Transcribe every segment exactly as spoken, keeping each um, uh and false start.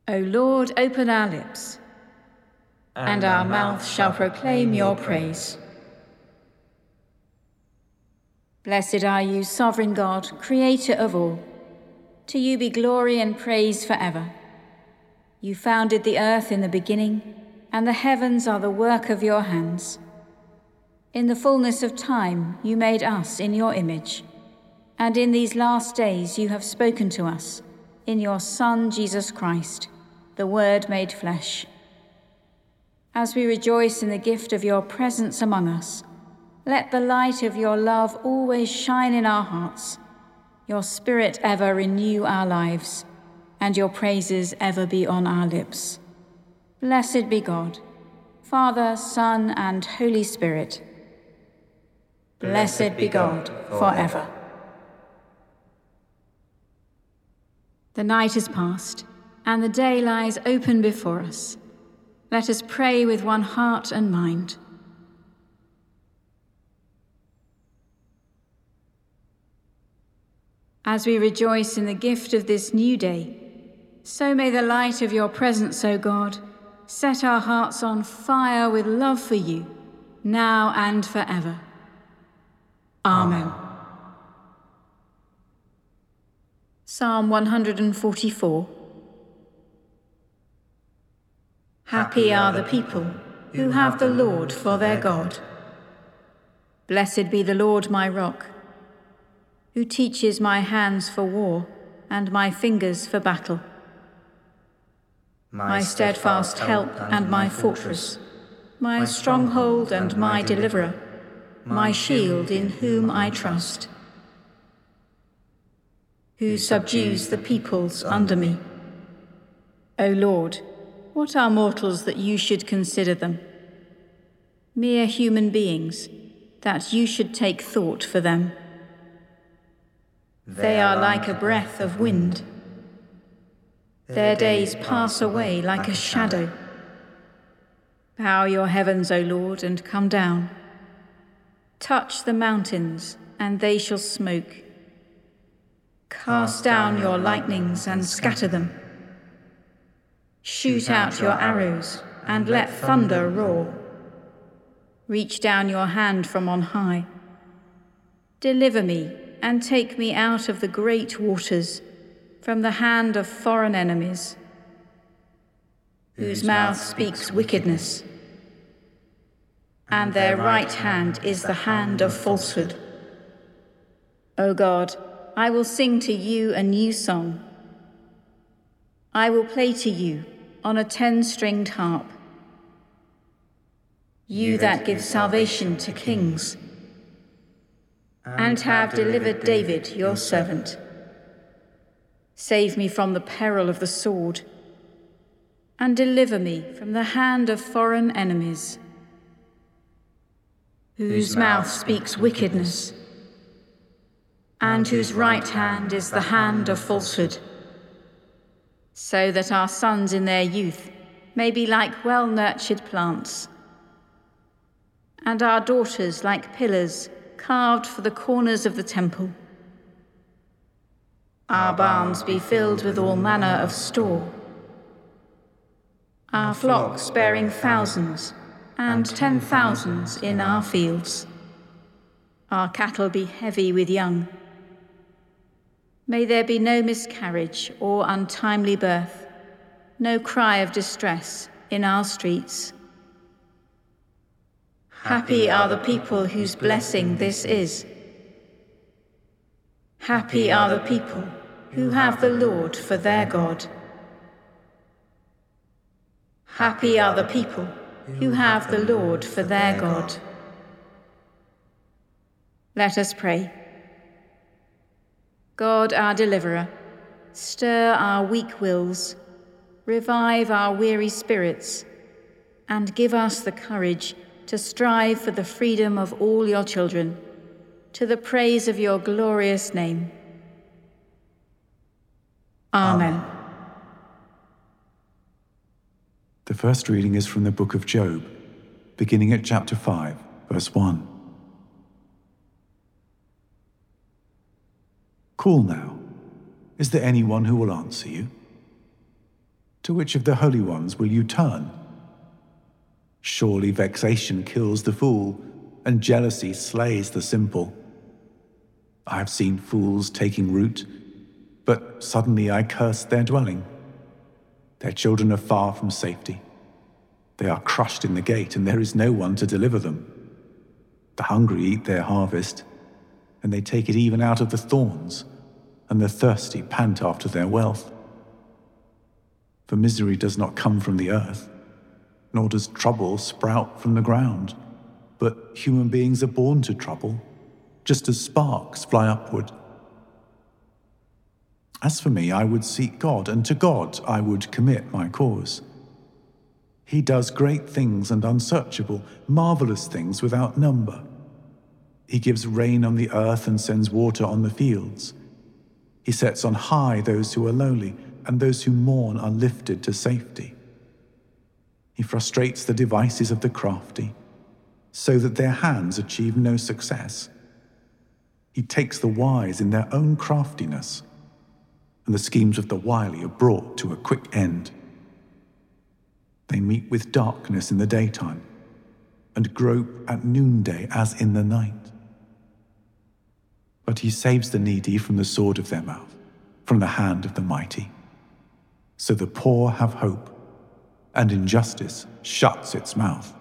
O Lord, open our lips, and our mouth shall proclaim your praise. Blessed are you, sovereign God, creator of all. To you be glory and praise forever. You founded the earth in the beginning, and the heavens are the work of your hands. In the fullness of time you made us in your image, and in these last days you have spoken to us in your Son, Jesus Christ, the Word made flesh. As we rejoice in the gift of your presence among us, let the light of your love always shine in our hearts, your Spirit ever renew our lives, and your praises ever be on our lips. Blessed be God, Father, Son, and Holy Spirit. Blessed be God forever. The night is past, and the day lies open before us. Let us pray with one heart and mind. As we rejoice in the gift of this new day, so may the light of your presence, O God, set our hearts on fire with love for you, now and forever. Amen. Psalm one hundred forty-four. Happy are the people who have the Lord for their God. Blessed be the Lord my rock, who teaches my hands for war and my fingers for battle. My steadfast help and my fortress, my stronghold and my deliverer, my shield in whom I trust, who subdues the peoples under me. O Lord, what are mortals that you should consider them? Mere human beings, that you should take thought for them. They are like a breath of wind. Their days pass away like a shadow. Bow your heavens, O Lord, and come down. Touch the mountains, and they shall smoke. Cast down your lightnings and scatter them. Shoot out your arrows, and let thunder roar. Reach down your hand from on high. Deliver me, and take me out of the great waters, from the hand of foreign enemies, whose mouth speaks wickedness, and their right hand is the hand of falsehood. O God, I will sing to you a new song. I will play to you on a ten-stringed harp. You that give salvation to kings, and have delivered David your servant. Save me from the peril of the sword, and deliver me from the hand of foreign enemies, whose mouth speaks wickedness, and whose right hand is the hand of falsehood, so that our sons in their youth may be like well-nurtured plants, and our daughters like pillars carved for the corners of the temple. Our barns be filled with all manner of store, our flocks bearing thousands and ten thousands in our fields. Our cattle be heavy with young. May there be no miscarriage or untimely birth, no cry of distress in our streets. Happy are the people whose blessing this is. Happy are the people who have the Lord for their God. Happy are the people who have the Lord for their God. Let us pray. God, our deliverer, stir our weak wills, revive our weary spirits, and give us the courage to strive for the freedom of all your children, to the praise of your glorious name. Amen. The first reading is from the book of Job, beginning at chapter five, verse one. Call now. Is there anyone who will answer you? To which of the holy ones will you turn? Surely vexation kills the fool, and jealousy slays the simple. I have seen fools taking root, but suddenly I curse their dwelling. Their children are far from safety. They are crushed in the gate, and there is no one to deliver them. The hungry eat their harvest, and they take it even out of the thorns, and the thirsty pant after their wealth. For misery does not come from the earth, nor does trouble sprout from the ground, but human beings are born to trouble, just as sparks fly upward. As for me, I would seek God, and to God I would commit my cause. He does great things and unsearchable, marvelous things without number. He gives rain on the earth and sends water on the fields. He sets on high those who are lowly, and those who mourn are lifted to safety. He frustrates the devices of the crafty, so that their hands achieve no success. He takes the wise in their own craftiness, and the schemes of the wily are brought to a quick end. They meet with darkness in the daytime, and grope at noonday as in the night. But he saves the needy from the sword of their mouth, from the hand of the mighty. So the poor have hope, and injustice shuts its mouth.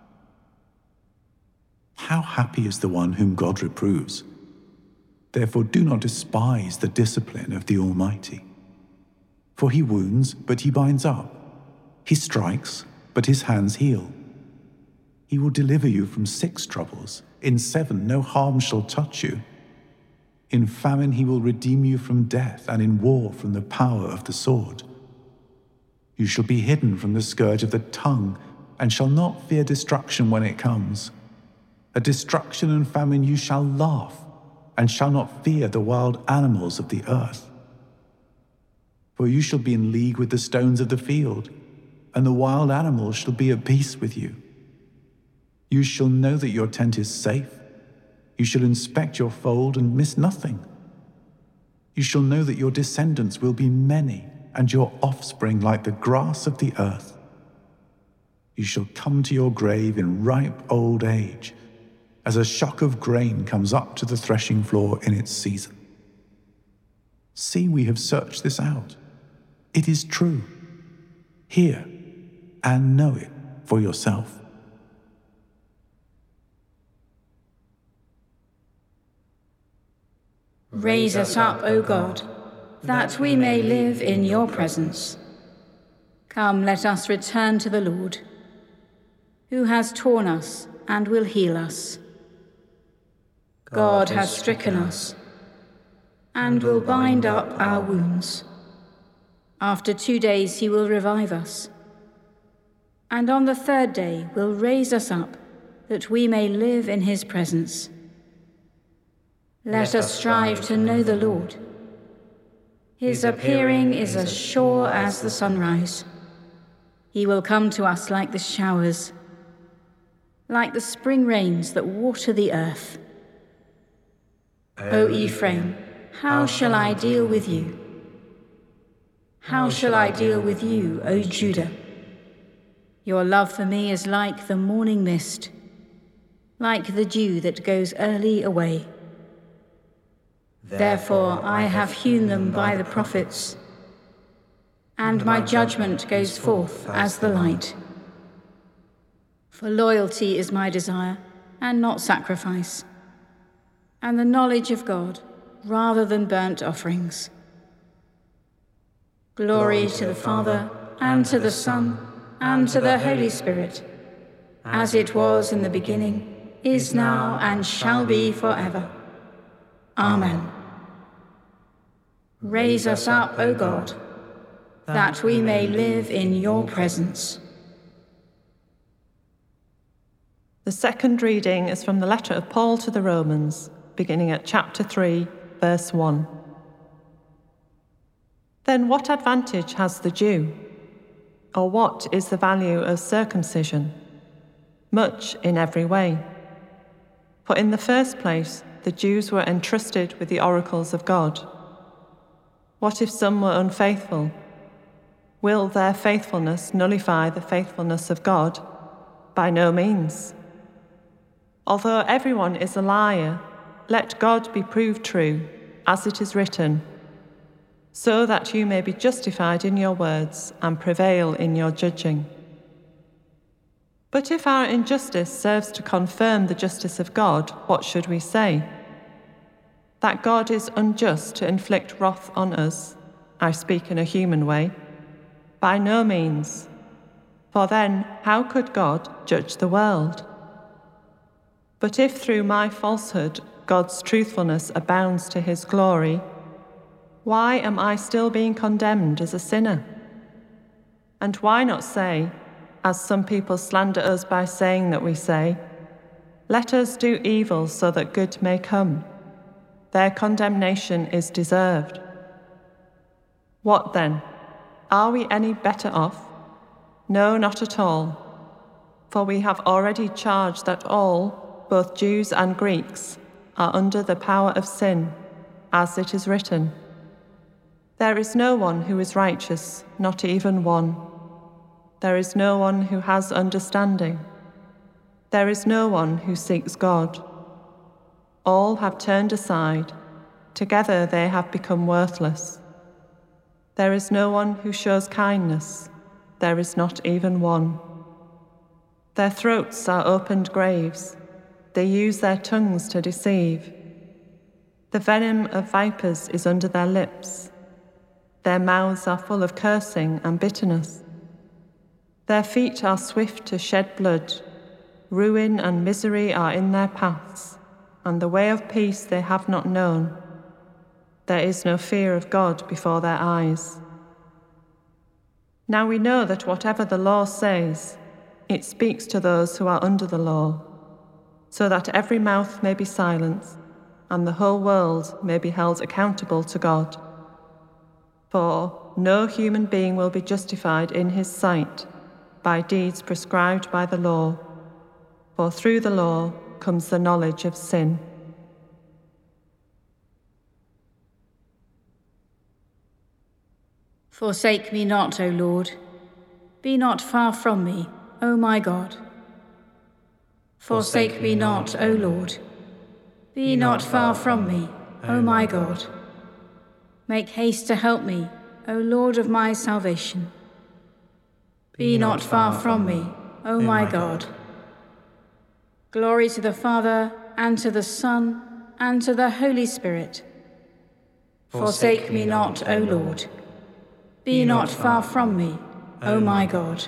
How happy is the one whom God reproves. Therefore do not despise the discipline of the Almighty. For he wounds, but he binds up. He strikes, but his hands heal. He will deliver you from six troubles. In seven no harm shall touch you. In famine he will redeem you from death, and in war from the power of the sword. You shall be hidden from the scourge of the tongue, and shall not fear destruction when it comes. At destruction and famine you shall laugh, and shall not fear the wild animals of the earth. For you shall be in league with the stones of the field, and the wild animals shall be at peace with you. You shall know that your tent is safe. You shall inspect your fold and miss nothing. You shall know that your descendants will be many, and your offspring like the grass of the earth. You shall come to your grave in ripe old age, as a shock of grain comes up to the threshing floor in its season. See, we have searched this out. It is true. Hear and know it for yourself. Raise us up, O God, that we may live in your presence. Come, let us return to the Lord, who has torn us and will heal us. God has stricken us and will bind up our wounds. After two days he will revive us, and on the third day will raise us up, that we may live in his presence. Let us strive to know the Lord. His appearing is as sure as the sunrise. He will come to us like the showers, like the spring rains that water the earth. O Ephraim, how shall I deal with you? How shall I deal with you, O Judah? Your love for me is like the morning mist, like the dew that goes early away. Therefore I have hewn them by the prophets, and my judgment goes forth as the light. For loyalty is my desire, and not sacrifice, and the knowledge of God rather than burnt offerings. Glory to the Father, and to the Son, and to the Holy Spirit, as it was in the beginning, is now, and shall be forever. Amen. Raise us up, O God, that we may live in your presence. The second reading is from the letter of Paul to the Romans, beginning at chapter three, verse one. Then what advantage has the Jew? Or what is the value of circumcision? Much in every way. For in the first place, the Jews were entrusted with the oracles of God. What if some were unfaithful? Will their faithfulness nullify the faithfulness of God? By no means. Although everyone is a liar, let God be proved true, as it is written, so that you may be justified in your words and prevail in your judging. But if our injustice serves to confirm the justice of God, what should we say? That God is unjust to inflict wrath on us, I speak in a human way? By no means. For then, how could God judge the world? But if through my falsehood God's truthfulness abounds to his glory, why am I still being condemned as a sinner? And why not say, as some people slander us by saying that we say, let us do evil so that good may come. Their condemnation is deserved. What then? Are we any better off? No, not at all. For we have already charged that all, both Jews and Greeks, are under the power of sin, as it is written, there is no one who is righteous, not even one. There is no one who has understanding. There is no one who seeks God. All have turned aside. Together they have become worthless. There is no one who shows kindness. There is not even one. Their throats are opened graves. They use their tongues to deceive. The venom of vipers is under their lips. Their mouths are full of cursing and bitterness. Their feet are swift to shed blood. Ruin and misery are in their paths, and the way of peace they have not known. There is no fear of God before their eyes. Now we know that whatever the law says, it speaks to those who are under the law, so that every mouth may be silenced, and the whole world may be held accountable to God. For no human being will be justified in his sight by deeds prescribed by the law, for through the law comes the knowledge of sin. Forsake me not, O Lord. Be not far from me, O my God. Forsake me not, O Lord. Be not far from me, O my God. Make haste to help me, O Lord of my salvation. Be not far from me, O my God. Glory to the Father, and to the Son, and to the Holy Spirit. Forsake me not, O Lord. Be not far from me, O my God.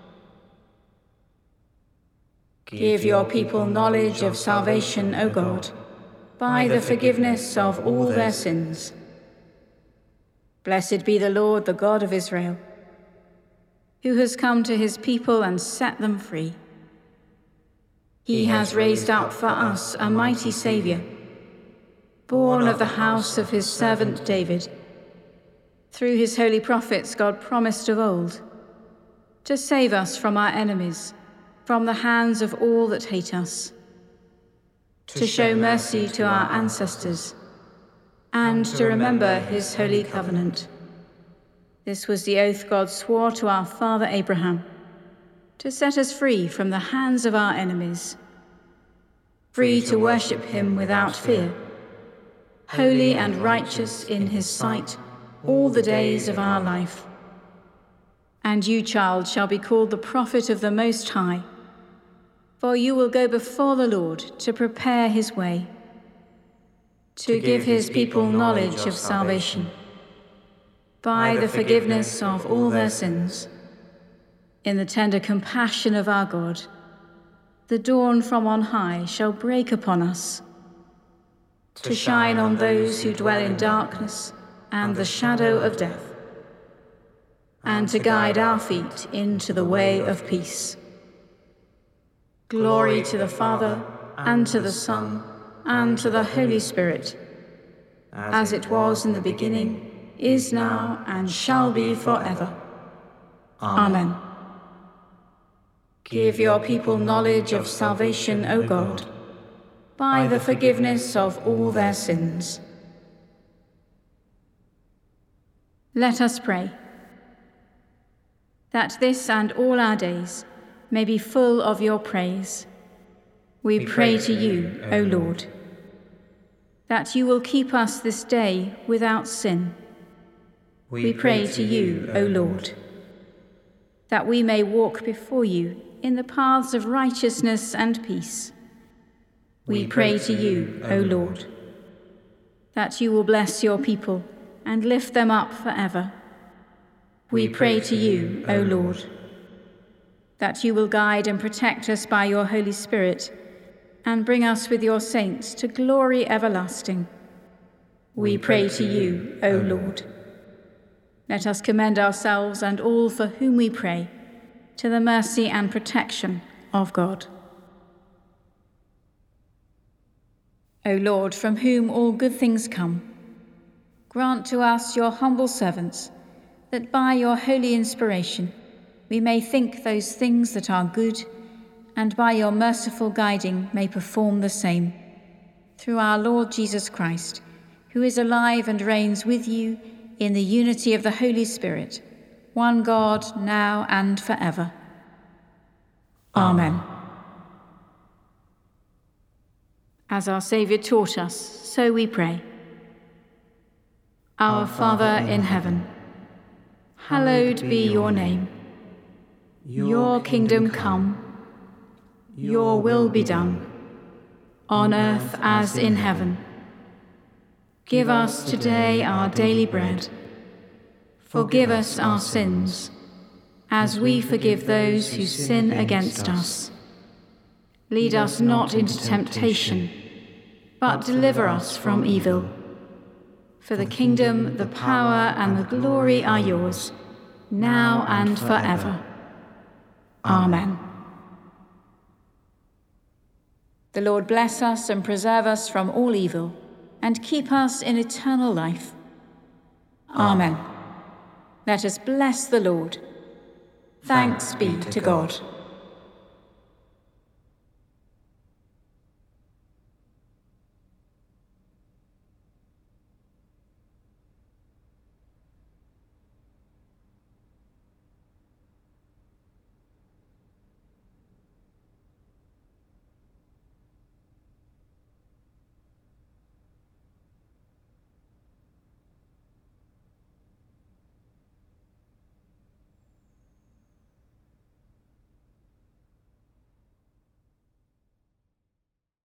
Give your people knowledge of salvation, O God, by the forgiveness of all their sins. Blessed be the Lord, the God of Israel, who has come to his people and set them free. He has raised up for us a mighty Saviour, born of the house of his servant David. Through his holy prophets God promised of old to save us from our enemies, from the hands of all that hate us, to show mercy to our ancestors, and to remember his holy covenant. This was the oath God swore to our father Abraham, to set us free from the hands of our enemies, free to worship him without fear, holy and righteous in his sight all the days of our life. And you, child, shall be called the prophet of the Most High, for you will go before the Lord to prepare his way, to give his people knowledge of salvation, by the forgiveness of all their sins. In the tender compassion of our God, the dawn from on high shall break upon us, to shine on those who dwell in darkness and the shadow of death, and to guide our feet into the way of peace. Glory to the Father, and to the Son, and to the Holy Spirit, as it was in the beginning, is now, and shall be forever. Amen. Give your people knowledge of salvation, O God, by the forgiveness of all their sins. Let us pray. that this and all our days may be full of your praise. We, we pray, pray to you, O Lord, Lord, that you will keep us this day without sin. We, we pray, pray to you, O Lord, that we may walk before you in the paths of righteousness and peace. We, we pray, pray to you, O Lord, that you will bless your people and lift them up forever. We pray to you, O Lord, that you will guide and protect us by your Holy Spirit and bring us with your saints to glory everlasting. We pray to you, O Lord. Let us commend ourselves and all for whom we pray to the mercy and protection of God. O Lord, from whom all good things come, grant to us, your humble servants, that by your holy inspiration we may think those things that are good, and by your merciful guiding may perform the same. Through our Lord Jesus Christ, who is alive and reigns with you in the unity of the Holy Spirit, one God, now and forever. Amen. As our Saviour taught us, so we pray. Our Father in heaven, hallowed be your name. Your kingdom come, your will be done, on earth as in heaven. Give us today our daily bread. Forgive us our sins, as we forgive those who sin against us. Lead us not into temptation, but deliver us from evil. For the kingdom, the power, and the glory are yours, now and forever. Amen. The Lord bless us and preserve us from all evil, and keep us in eternal life. Amen. Let us bless the Lord. Thanks be to God.